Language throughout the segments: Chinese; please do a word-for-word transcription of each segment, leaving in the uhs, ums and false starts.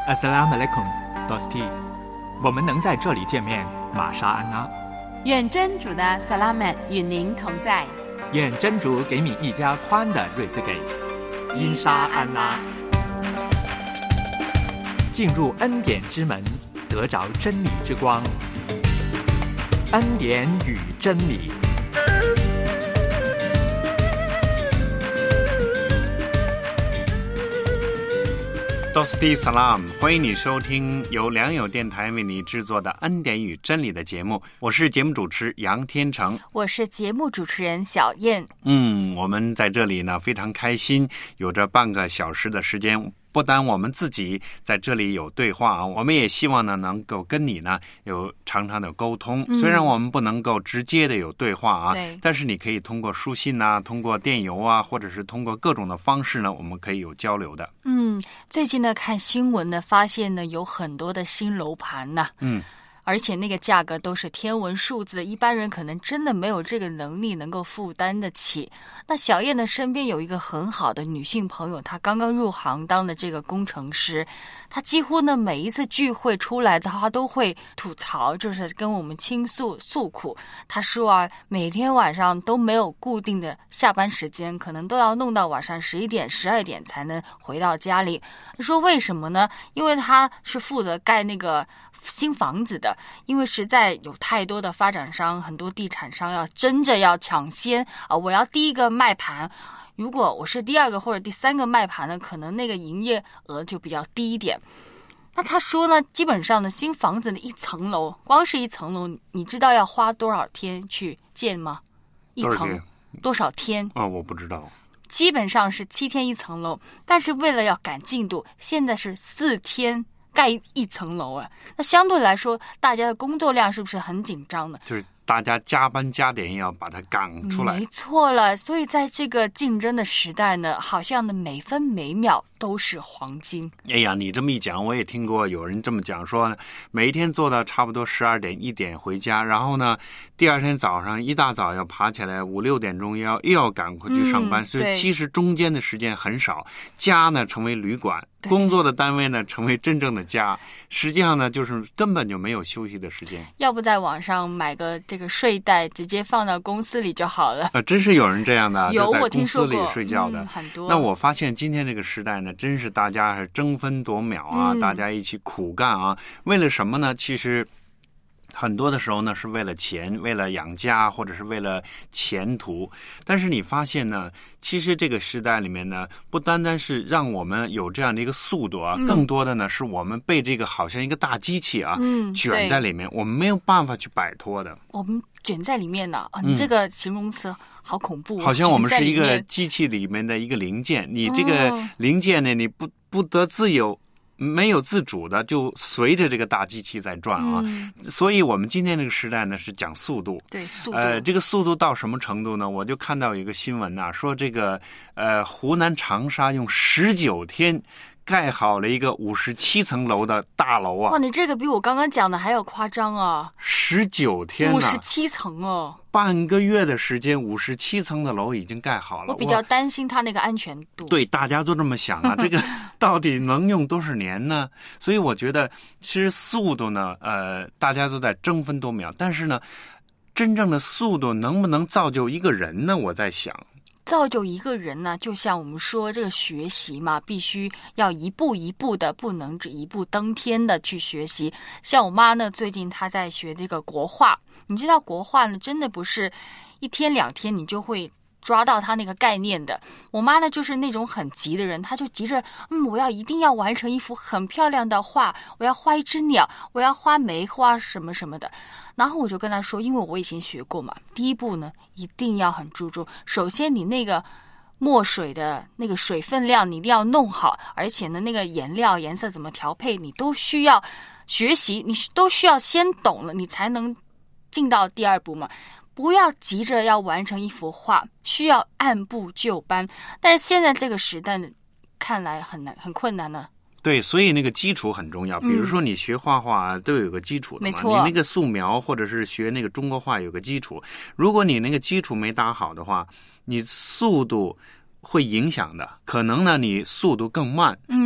Assalamu alaikum, Dosti。我们能在这里见面，玛莎安拉。 愿真主的萨拉曼与您同在。 愿真主给你一家宽的瑞兹给。因沙安拉。进入恩典之门，得着真理之光。恩典与真理。 Dosti Salam， 欢迎你收听由良友电台为你制作的恩典与真理的节目，我是节目主持杨天成， 我是节目主持人小燕。 嗯，我们在这里呢非常开心，有着半个小时的时间。不单我们自己在这里有对话啊，我们也希望呢能够跟你呢有常常的沟通。嗯、虽然我们不能够直接的有对话啊，但是你可以通过书信啊，通过电邮啊，或者是通过各种的方式呢，我们可以有交流的。 嗯，最近呢看新闻呢，发现呢有很多的新楼盘呢。嗯。而且那个价格都是天文数字，一般人可能真的没有这个能力能够负担得起。那小燕的身边有一个很好的女性朋友，她刚刚入行当的这个工程师，她几乎呢每一次聚会出来的话都会吐槽，就是跟我们倾诉诉苦。她说啊，每天晚上都没有固定的下班时间，可能都要弄到晚上十一点、十二点才能回到家里。说为什么呢？因为她是负责盖那个新房子的。因为实在有太多的发展商，很多地产商要争着要抢先啊！我要第一个卖盘，如果我是第二个或者第三个卖盘呢，可能那个营业额就比较低一点。那他说呢，基本上呢，新房子的一层楼，光是一层楼，你知道要花多少天去建吗？一层多少天啊、哦？我不知道。 基本上是七天一层楼，但是为了要赶进度，现在是四天。盖一层楼啊，那相对来说，大家的工作量是不是很紧张呢？ 就是大家加班加点要把它赶出来。 没错了，所以在这个竞争的时代呢，好像呢每分每秒都是黄金。 哎呀，你这么一讲，我也听过有人这么讲，说每一天做到差不多十二点一点回家，然后呢，第二天早上一大早要爬起来五六点钟要又要赶回去上班，嗯、所以其实中间的时间很少，家呢成为旅馆。工作的单位呢，成为真正的家，实际上呢，就是根本就没有休息的时间。 要不在网上买个这个睡袋，直接放到公司里就好了。 呃，真是有人这样的， 有就在公司里睡觉的， 嗯、很多。 那我发现今天这个时代呢，真是大家是争分夺秒啊，嗯、大家一起苦干啊，为了什么呢？其实。很多的时候呢，是为了钱，为了养家，或者是为了前途。但是你发现呢，其实这个时代里面呢，不单单是让我们有这样的一个速度啊，嗯、更多的呢，是我们被这个好像一个大机器啊、嗯、卷在里面，我们没有办法去摆脱的。 我们卷在里面呢、啊，你这个形容词好恐怖。 好像我们是一个机器里面的一个零件，你这个零件呢，你不不得自由。没有自主的就随着这个大机器在转啊、嗯、所以我们今天这个时代呢是讲速度。 对，速度。 呃这个速度到什么程度呢？我就看到有一个新闻啊，说这个呃湖南长沙用十九天盖好了一个五十七层楼的大楼啊！ 哇，你这个比我刚刚讲的还要夸张啊！ 十九天啊， 五十七层哦， 半个月的时间，五十七层的楼已经盖好了。 我比较担心它那个安全度。 对，大家都这么想啊，这个到底能用多少年呢？所以我觉得，其实速度呢，呃，大家都在争分夺秒，但是呢，真正的速度能不能造就一个人呢？我在想。 造就一个人呢，就像我们说这个学习嘛，必须要一步一步的，不能只一步登天的去学习。像我妈呢，最近她在学这个国画，你知道国画呢，真的不是一天两天你就会抓到他那个概念的。我妈呢就是那种很急的人，她就急着嗯，我要一定要完成一幅很漂亮的画，我要画一只鸟，我要画梅花什么什么的。然后我就跟她说，因为我以前学过嘛，第一步呢一定要很注重，首先你那个墨水的那个水分量你一定要弄好，而且呢那个颜料颜色怎么调配你都需要学习，你都需要先懂了你才能进到第二步嘛。不要急着要完成一幅画，需要按部就班。但是现在这个时代看来很难很困难呢。 对，所以那个基础很重要。比如说你学画画都有个基础的嘛， 没错， 你那个素描或者是学那个中国画有个基础。如果你那个基础没打好的话，你速度会影响的，可能呢你速度更慢。 嗯，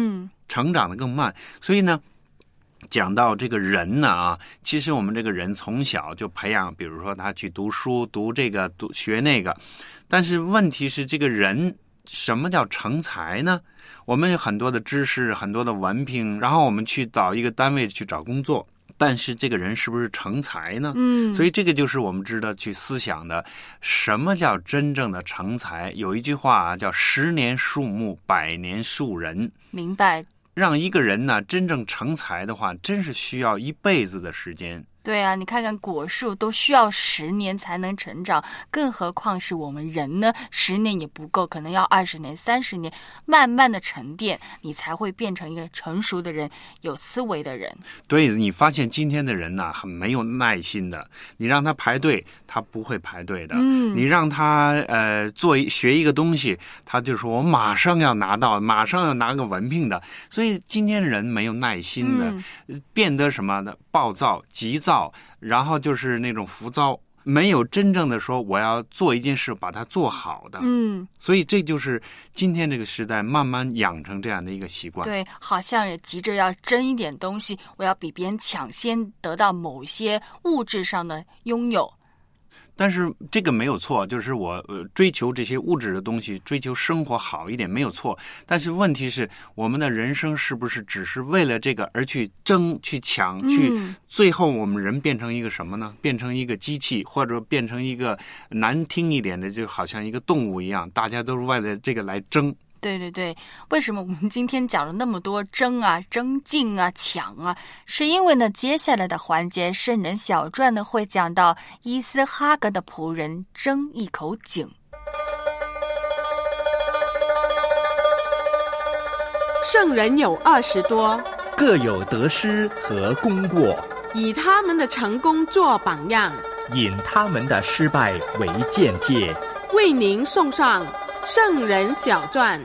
成长的更慢。所以呢，讲到这个人呢啊，其实我们这个人从小就培养，比如说他去读书，读这个读学那个，但是问题是这个人什么叫成才呢？我们有很多的知识，很多的文凭，然后我们去到一个单位去找工作，但是这个人是不是成才呢？ 嗯， 所以这个就是我们值得去思想的，什么叫真正的成才？有一句话啊，叫十年树木，百年树人。 明白。 让一个人呢真正成才的话，真是需要一辈子的时间。 对啊，你看看果树都需要十年才能成长，更何况是我们人呢？十年也不够，可能要二十年、三十年，慢慢的沉淀，你才会变成一个成熟的人，有思维的人。 对，你发现今天的人呢，很没有耐心的。你让他排队，他不会排队的。 嗯， 你让他呃做一学一个东西，他就说我马上要拿到，马上要拿个文凭的。所以今天人没有耐心的，嗯、变得什么呢？暴躁、急躁。然后就是那种浮躁，没有真正的说我要做一件事把它做好的。 嗯， 所以这就是今天这个时代慢慢养成这样的一个习惯。 对，好像也急着要争一点东西，我要比别人抢先得到某些物质上的拥有。 但是这个没有错，就是我呃追求这些物质的东西，追求生活好一点没有错。但是问题是，我们的人生是不是只是为了这个而去争、去抢、去？最后我们人变成一个什么呢？变成一个机器，或者变成一个难听一点的，就好像一个动物一样，大家都是为了这个来争。 对对对，为什么我们今天讲了那么多争啊、争竞啊、抢啊？是因为呢，接下来的环节《圣人小传》呢会讲到伊斯哈格的仆人争一口井。 圣人有二十多， 各有得失和功过， 以他们的成功做榜样， 引他们的失败为鉴戒， 为您送上圣人小传。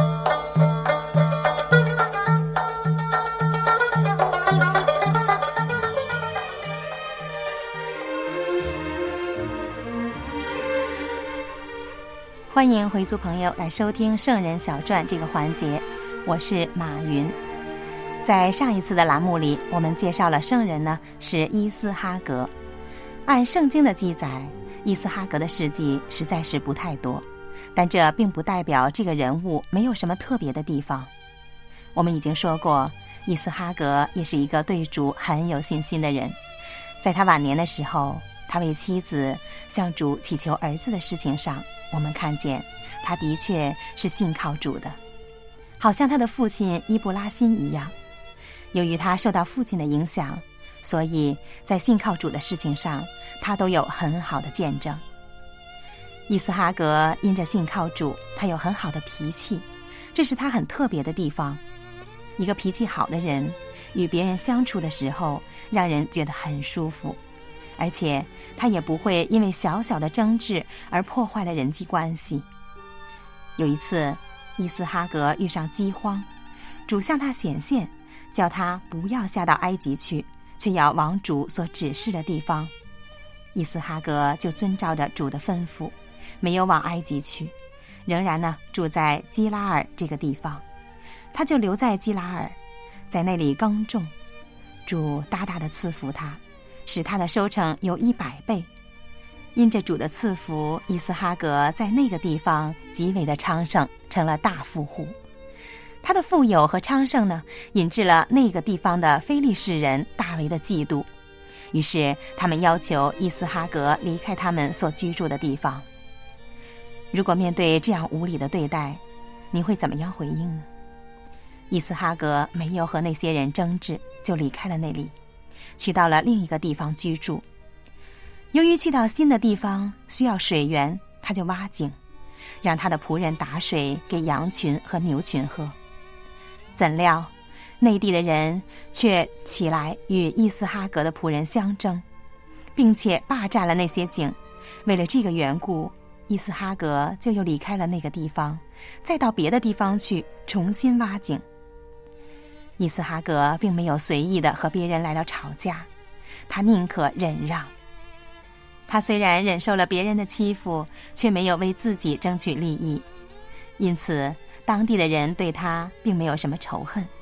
欢迎回族朋友来收听圣人小传这个环节，我是马云。在上一次的栏目里，我们介绍了圣人呢是伊斯哈格。按圣经的记载，伊斯哈格的事迹实在是不太多，但这并不代表这个人物没有什么特别的地方。我们已经说过，伊斯哈格也是一个对主很有信心的人。在他晚年的时候，他为妻子向主祈求儿子的事情上，我们看见他的确是信靠主的，好像他的父亲伊布拉辛一样。由于他受到父亲的影响，所以在信靠主的事情上，他都有很好的见证。伊斯哈格因着信靠主，他有很好的脾气，这是他很特别的地方。一个脾气好的人，与别人相处的时候，让人觉得很舒服，而且他也不会因为小小的争执而破坏了人际关系。有一次，伊斯哈格遇上饥荒，主向他显现，叫他不要下到埃及去，却要往主所指示的地方。伊斯哈格就遵照着主的吩咐，没有往埃及去，仍然呢住在基拉尔这个地方。他就留在基拉尔，在那里耕种，主大大的赐福他，使他的收成有一百倍。因着主的赐福，伊斯哈格在那个地方极为的昌盛，成了大富户。他的富有和昌盛呢，引致了那个地方的非利士人大为的嫉妒，于是他们要求伊斯哈格离开他们所居住的地方。如果面对这样无理的对待，你会怎么样回应呢？伊斯哈格没有和那些人争执，就离开了那里，去到了另一个地方居住。由于去到新的地方需要水源，他就挖井，让他的仆人打水给羊群和牛群喝。怎料内地的人却起来与伊斯哈格的仆人相争，并且霸占了那些井。为了这个缘故，伊斯哈格就又离开了那个地方，再到别的地方去重新挖井。伊斯哈格并没有随意的和别人来到吵架，他宁可忍让。他虽然忍受了别人的欺负，却没有为自己争取利益，因此当地的人对他并没有什么仇恨，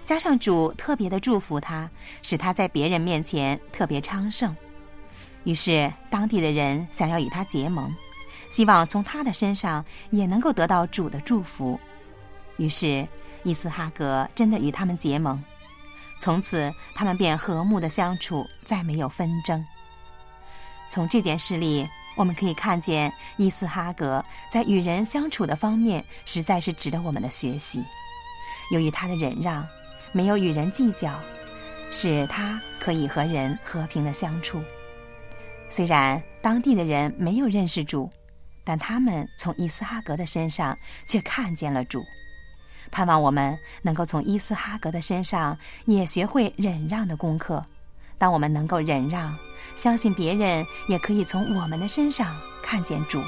加上主特别的祝福他，使他在别人面前特别昌盛。于是当地的人想要与他结盟，希望从他的身上也能够得到主的祝福。于是伊斯哈格真的与他们结盟，从此他们便和睦的相处，再没有纷争。从这件事里我们可以看见伊斯哈格在与人相处的方面实在是值得我们的学习。由于他的忍让，没有与人计较，使他可以和人和平的相处。虽然当地的人没有认识主，但他们从伊斯哈格的身上却看见了主。盼望我们能够从伊斯哈格的身上也学会忍让的功课。当我们能够忍让，相信别人也可以从我们的身上看见主。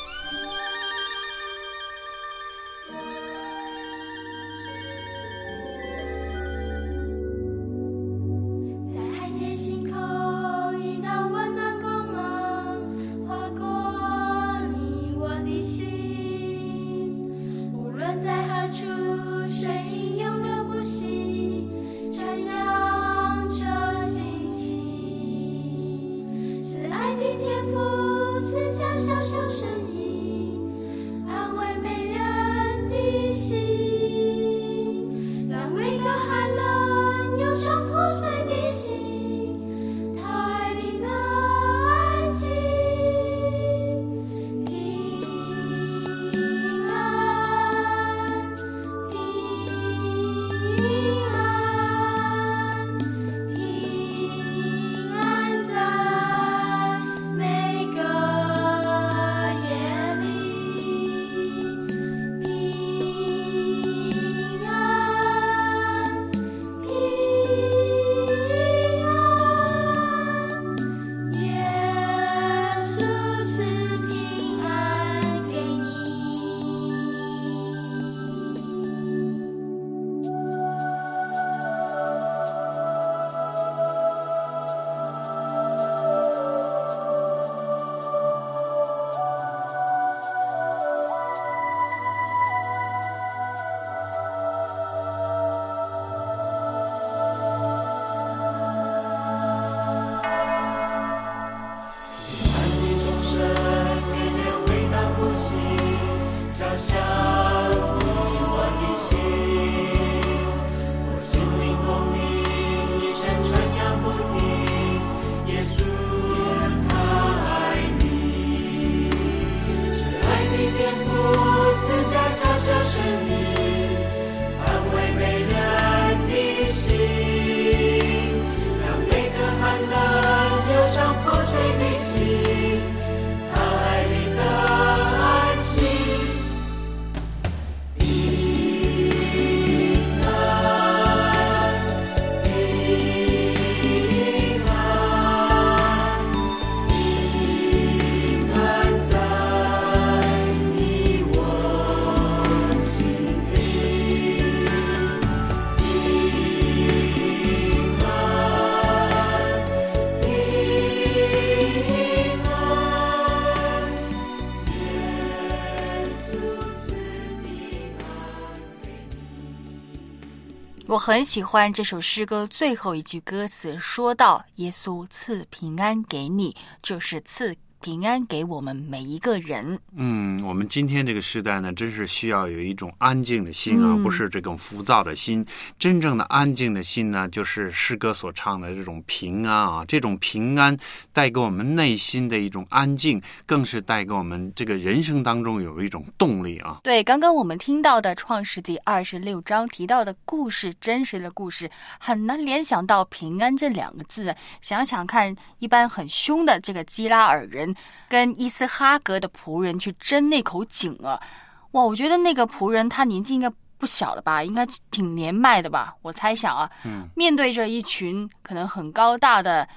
我很喜欢这首诗歌最后一句歌词，说到耶稣赐平安给你，就是赐平安给我们每一个人。 嗯，我们今天这个时代呢，真是需要有一种安静的心啊，嗯、不是这种浮躁的心。真正的安静的心呢，就是诗歌所唱的这种平安啊，这种平安带给我们内心的一种安静，更是带给我们这个人生当中有一种动力啊。 对，刚刚我们听到的创世纪二十六章提到的故事，真实的故事，很难联想到平安这两个字。想想看，一般很凶的这个基拉尔人跟伊斯哈格的仆人去争那口井啊，哇，我觉得那个仆人他年纪应该不小了吧，应该挺年迈的吧，我猜想啊，嗯，面对着一群可能很高大的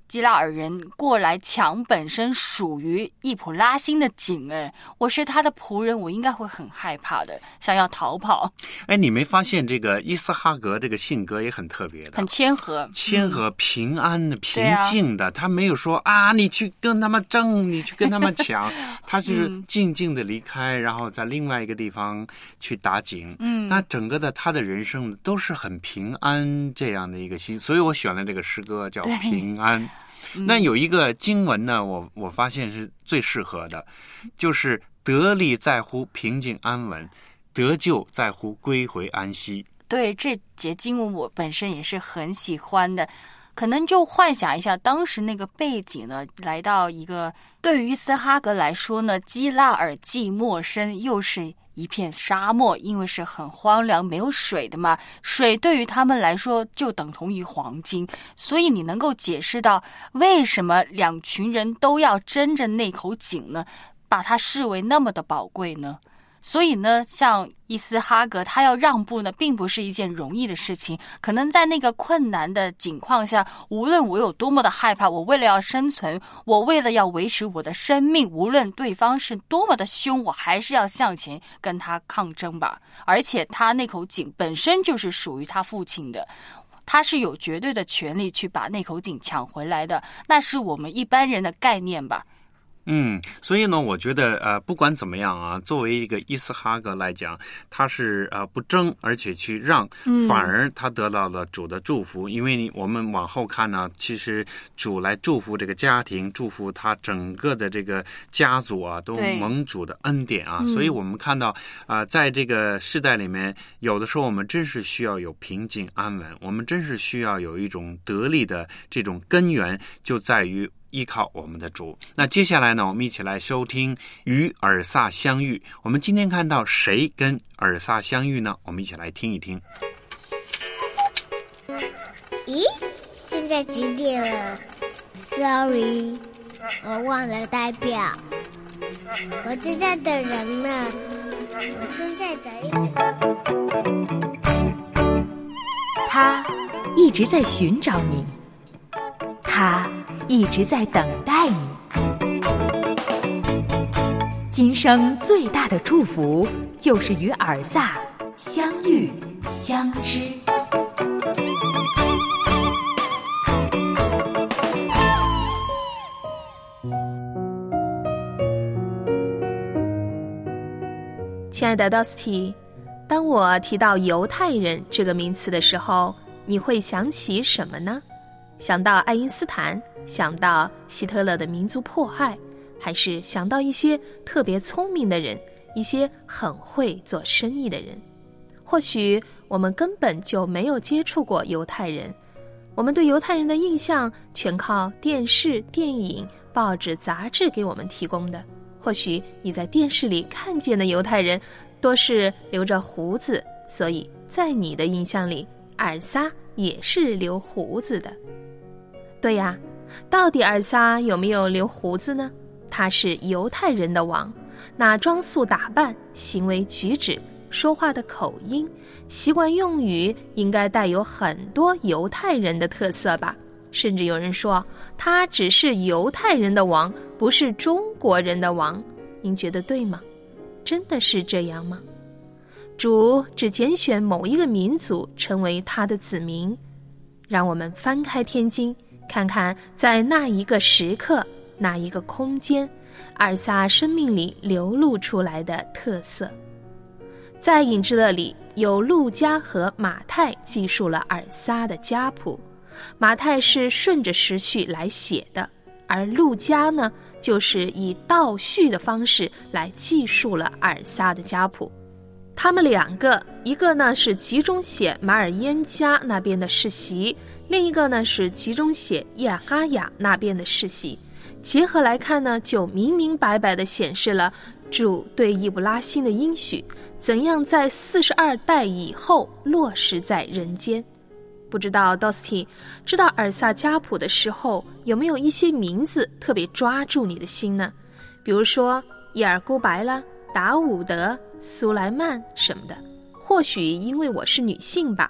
基拉尔人过来抢本身属于易卜拉欣的井，哎，我是他的仆人，我应该会很害怕的，想要逃跑。 哎，你没发现这个伊斯哈格这个性格也很特别的， 很谦和， 谦和、平安的、平静的，他没有说啊，你去跟他们争，你去跟他们抢，他就是静静的离开，然后在另外一个地方去打井。嗯，那整个的他的人生都是很平安这样的一个心，所以我选了这个诗歌叫《平安》。那有一个经文呢，我我发现是最适合的，就是得力在乎平静安稳，得救在乎归回安息。 对，这节经文我本身也是很喜欢的。可能就幻想一下当时那个背景呢，来到一个对于伊斯哈格来说呢，基拉尔既陌生又是一片沙漠，因为是很荒凉没有水的嘛，水对于他们来说就等同于黄金，所以你能够解释到为什么两群人都要争着那口井呢，把它视为那么的宝贵呢？所以呢，像伊斯哈格他要让步呢，并不是一件容易的事情。可能在那个困难的境况下，无论我有多么的害怕，我为了要生存，我为了要维持我的生命，无论对方是多么的凶，我还是要向前跟他抗争吧。而且他那口井本身就是属于他父亲的，他是有绝对的权利去把那口井抢回来的，那是我们一般人的概念吧。 嗯，所以呢，我觉得呃，不管怎么样啊，作为一个伊斯哈格来讲，他是呃不争，而且去让，反而他得到了主的祝福。因为你我们往后看呢，其实主来祝福这个家庭，祝福他整个的这个家族啊，都蒙主的恩典啊。所以我们看到啊、呃，在这个世代里面，有的时候我们真是需要有平静安稳，我们真是需要有一种得力的这种根源，就在于依靠我们的主。那接下来呢，我们一起来收听与尔撒相遇。我们今天看到谁跟尔撒相遇呢？我们一起来听一听。 咦，现在几点了 ？Sorry， 我忘了代表。我正在等人呢，我正在等一个。 他一直在寻找你，他一直在等待你。今生最大的祝福就是与尔撒相遇相知。 亲爱的 Dusty， 当我提到犹太人这个名词的时候，你会想起什么呢？想到爱因斯坦，想到希特勒的民族迫害，还是想到一些特别聪明的人，一些很会做生意的人？或许我们根本就没有接触过犹太人，我们对犹太人的印象全靠电视、电影、报纸、杂志给我们提供的。或许你在电视里看见的犹太人多是留着胡子，所以在你的印象里，尔撒也是留胡子的。对呀，到底尔撒有没有留胡子呢？他是犹太人的王，那装束打扮、行为举止、说话的口音、习惯用语应该带有很多犹太人的特色吧。甚至有人说他只是犹太人的王，不是中国人的王。您觉得对吗？真的是这样吗？主只拣选某一个民族成为他的子民。让我们翻开天经，看看在那一个时刻、那一个空间，尔撒生命里流露出来的特色。在隐之勒里，有路加和马太记述了尔撒的家谱。马太是顺着时序来写的，而路加呢，就是以倒叙的方式来记述了尔撒的家谱。他们两个，一个呢是集中写马尔焉家那边的世袭，另一个呢是集中写亚哈雅那边的世袭。结合来看呢，就明明白白地显示了主对易卜拉欣的应许，怎样在四十二代以后落实在人间。不知道 Dusty 知道尔撒家谱的时候，有没有一些名字特别抓住你的心呢？比如说伊尔孤白啦、达伍德、苏莱曼什么的。或许因为我是女性吧，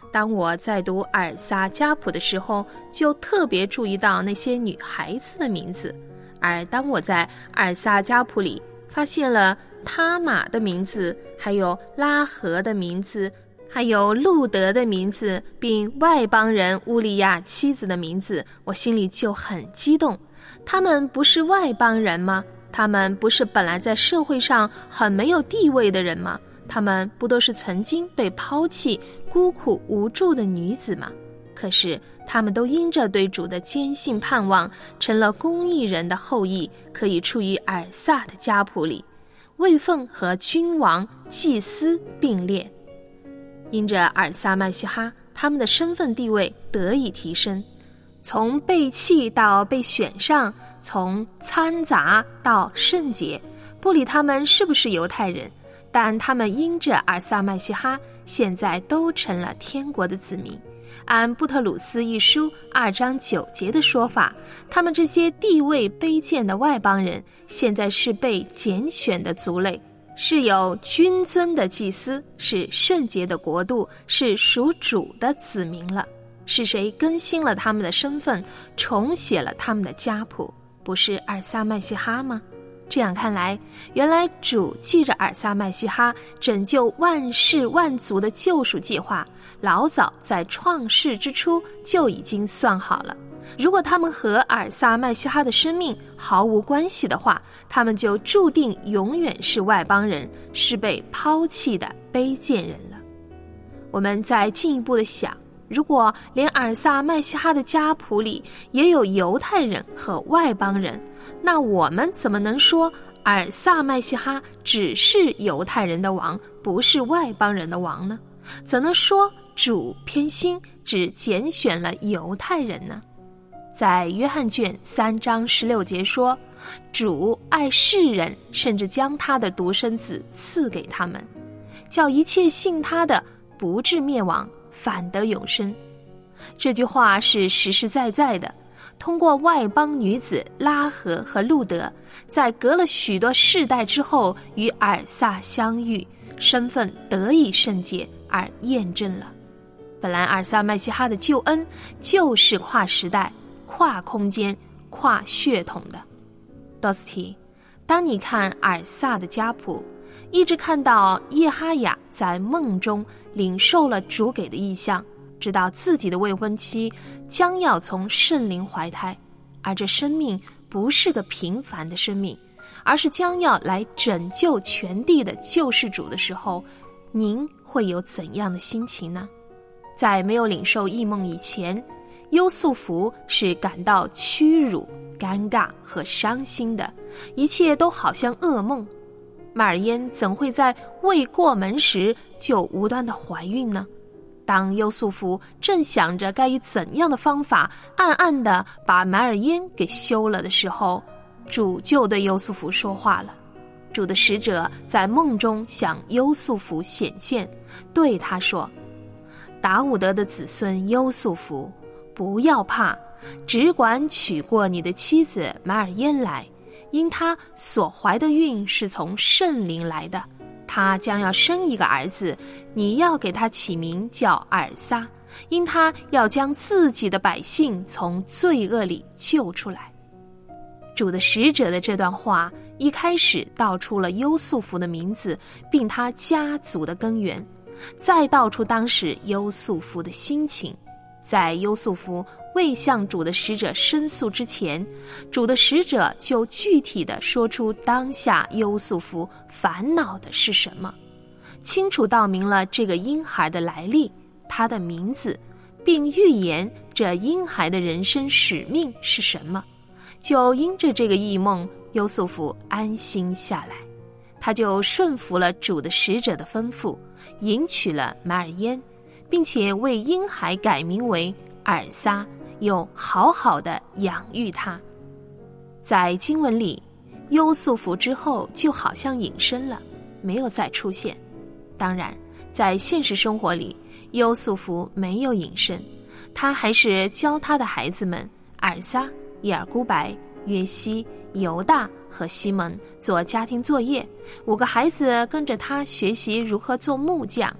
当我在读尔撒家谱的时候，就特别注意到那些女孩子的名字，而当我在尔撒家谱里发现了他玛的名字，还有拉合的名字，还有路德的名字，并外邦人乌利亚妻子的名字，我心里就很激动。他们不是外邦人吗？他们不是本来在社会上很没有地位的人吗？他们不都是曾经被抛弃、孤苦无助的女子吗？可是他们都因着对主的坚信盼望，成了公义人的后裔，可以处于尔撒的家谱里，位分和君王、祭司并列。因着尔撒麦西哈，他们的身份地位得以提升，从被弃到被选上，从掺杂到圣洁。不理他们是不是犹太人，但他们因着尔撒麦西哈，现在都成了天国的子民。按布特鲁斯一书二章九节的说法，他们这些地位卑贱的外邦人，现在是被拣选的族类，是有君尊的祭司，是圣洁的国度，是属主的子民了。是谁更新了他们的身份，重写了他们的家谱？不是尔撒麦西哈吗？这样看来，原来主记着尔撒麦西哈拯救万世万族的救赎计划，老早在创世之初就已经算好了。如果他们和尔撒麦西哈的生命毫无关系的话，他们就注定永远是外邦人，是被抛弃的卑贱人了。我们再进一步的想，如果连尔撒麦西哈的家谱里也有犹太人和外邦人，那我们怎么能说尔撒麦西哈只是犹太人的王，不是外邦人的王呢？怎能说主偏心，只拣选了犹太人呢？在约翰卷三章十六节说，主爱世人，甚至将他的独生子赐给他们，叫一切信他的不至灭亡，反得永生。这句话是实实在在的，通过外邦女子拉合和路德，在隔了许多世代之后与尔撒相遇，身份得以圣洁而验证了。本来尔撒麦西哈的救恩就是跨时代、跨空间、跨血统的。多斯提，当你看尔撒的家谱，一直看到耶哈雅在梦中领受了主给的意象，知道自己的未婚妻将要从圣灵怀胎，而这生命不是个平凡的生命，而是将要来拯救全地的救世主的时候，您会有怎样的心情呢？在没有领受异梦以前，优素福是感到屈辱、尴尬和伤心的，一切都好像噩梦。马尔嫣怎会在未过门时就无端的怀孕呢？当优素福正想着该以怎样的方法暗暗地把马尔嫣给休了的时候，主就对优素福说话了。主的使者在梦中向优素福显现，对他说，达伍德的子孙优素福，不要怕，只管娶过你的妻子马尔嫣来，因他所怀的孕是从圣灵来的，他将要生一个儿子，你要给他起名叫尔撒，因他要将自己的百姓从罪恶里救出来。主的使者的这段话一开始道出了优素福的名字，并他家族的根源，再道出当时优素福的心情。在优素福未向主的使者申诉之前，主的使者就具体地说出当下优素福烦恼的是什么，清楚道明了这个婴孩的来历，他的名字，并预言这婴孩的人生使命是什么。就因着这个异梦，优素福安心下来，他就顺服了主的使者的吩咐，迎娶了马尔嫣，并且为婴孩改名为尔撒，又好好的养育他。在经文里，优素福之后就好像隐身了，没有再出现。当然，在现实生活里，优素福没有隐身，他还是教他的孩子们尔撒、耶尔孤白、约西、犹大和西门做家庭作业，五个孩子跟着他学习如何做木匠。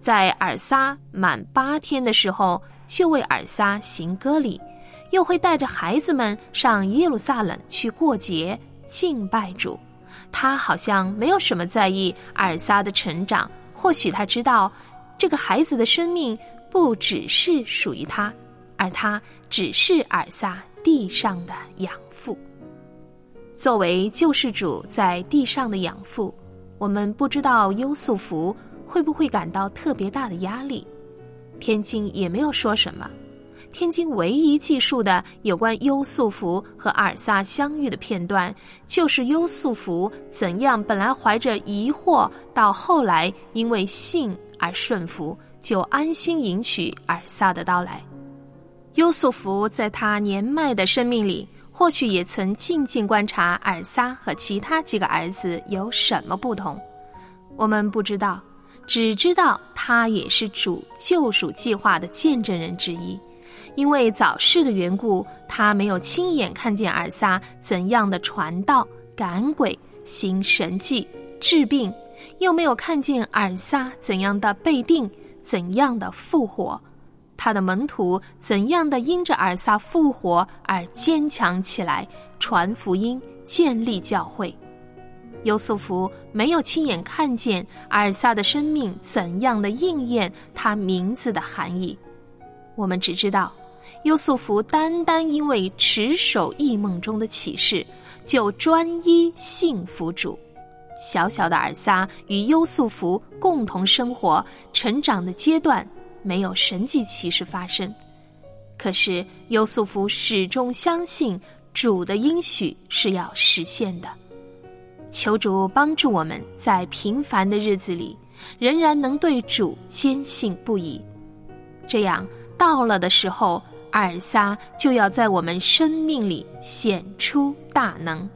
在尔撒满八天的时候，就为尔撒行割礼，又会带着孩子们上耶路撒冷去过节敬拜主。他好像没有什么在意尔撒的成长，或许他知道这个孩子的生命不只是属于他，而他只是尔撒地上的养父。作为救世主在地上的养父，我们不知道优素福会不会感到特别大的压力。天经也没有说什么，天经唯一记述的有关优素福和阿尔撒相遇的片段，就是优素福怎样本来怀着疑惑，到后来因为信而顺服，就安心迎娶尔撒的到来。优素福在他年迈的生命里，或许也曾静静观察尔撒和其他几个儿子有什么不同，我们不知道，只知道他也是主救赎计划的见证人之一。因为早逝的缘故，他没有亲眼看见尔撒怎样的传道、赶鬼、行神迹、治病，又没有看见尔撒怎样的被定、怎样的复活，他的门徒怎样的因着尔撒复活而坚强起来，传福音，建立教会。优素福没有亲眼看见尔撒的生命怎样的应验他名字的含义，我们只知道优素福单单因为持守异梦中的启示，就专一信服主。小小的尔撒与优素福共同生活成长的阶段，没有神迹奇事发生，可是优素福始终相信主的应许是要实现的。求主帮助我们在平凡的日子里，仍然能对主坚信不疑，这样到了的时候，尔撒就要在我们生命里显出大能。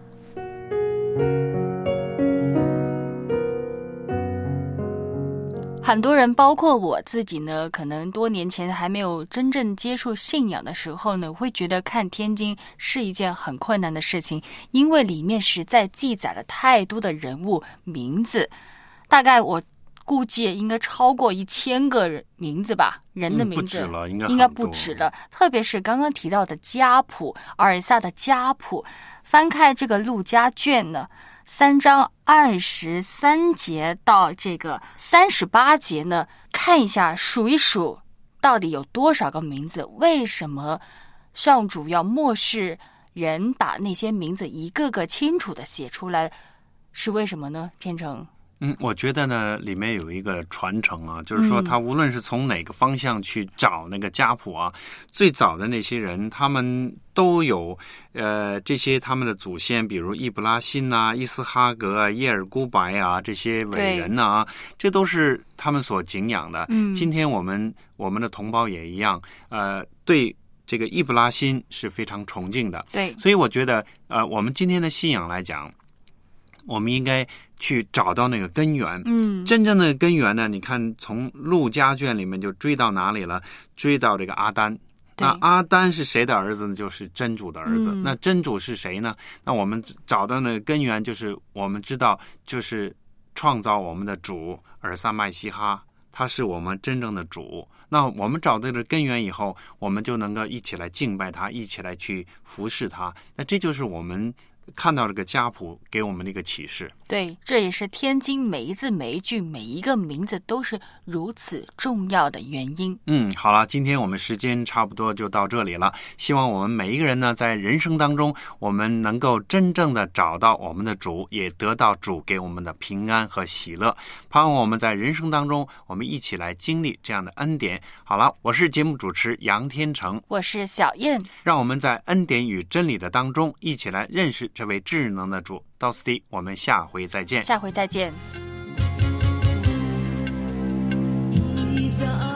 很多人包括我自己呢，可能多年前还没有真正接触信仰的时候呢，会觉得看天经是一件很困难的事情，因为里面实在记载了太多的人物名字，大概我估计应该超过一千个人名字吧，人的名字、 嗯、不止了，应该应该不止了。特别是刚刚提到的家谱，尔撒的家谱，翻开这个路加卷呢，三章二十三节到这个三十八节呢，看一下数一数到底有多少个名字，为什么上主要漠视人把那些名字一个个清楚的写出来，是为什么呢？天成。 嗯，我觉得呢，里面有一个传承啊，就是说他无论是从哪个方向去找那个家谱啊，嗯、最早的那些人，他们都有呃这些他们的祖先，比如易卜拉欣啊、伊斯哈格啊、耶尔孤白啊这些伟人啊，这都是他们所敬仰的。嗯，今天我们我们的同胞也一样，呃，对这个易卜拉欣是非常崇敬的。 对， 所以我觉得呃，我们今天的信仰来讲，我们应该去找到那个根源。嗯，真正的根源呢，你看从路加卷里面就追到哪里了？追到这个阿丹。那阿丹是谁的儿子呢？就是真主的儿子。嗯、那真主是谁呢？那我们找到那个根源，就是我们知道，就是创造我们的主尔撒麦西哈，他是我们真正的主。那我们找到这个根源以后，我们就能够一起来敬拜他，一起来去服侍他。那这就是我们看到这个家谱给我们的一个启示。 对，这也是天经每一字每一句每一个名字都是如此重要的原因。 嗯，好了，今天我们时间差不多就到这里了。希望我们每一个人呢，在人生当中，我们能够真正的找到我们的主，也得到主给我们的平安和喜乐。盼望我们在人生当中，我们一起来经历这样的恩典。好了，我是节目主持杨天成， 我是小燕，让我们在恩典与真理的当中，一起来认识这位智能的主。到此地，我们下回再见。 下回再见。 一